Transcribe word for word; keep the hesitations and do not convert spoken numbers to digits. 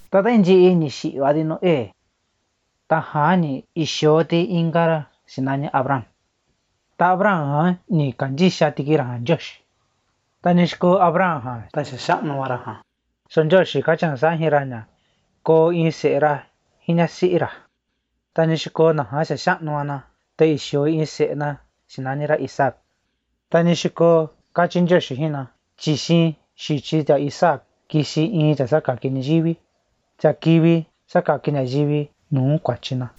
ta ta nchi ni xi'va di Noé ta jan ni ixoti inka ra xinaña Abraham ta Abraham jan ni kanchixa tikira jan Nyoxi ta ni xiko Abraham jan ta xaxa'nu ra jan so Nyoxi kachan sajira ña ko in se'era jin ñasi'ira ta ni xiko na jan xaxa'nuana ta ixio in se'ena xinañara Isaac ta ni xiko kachi Nyoxi jina chixin xichi ta Isaac kixi in ta saka kiñayivi cha kivi saka kiñayivi nuu kuachina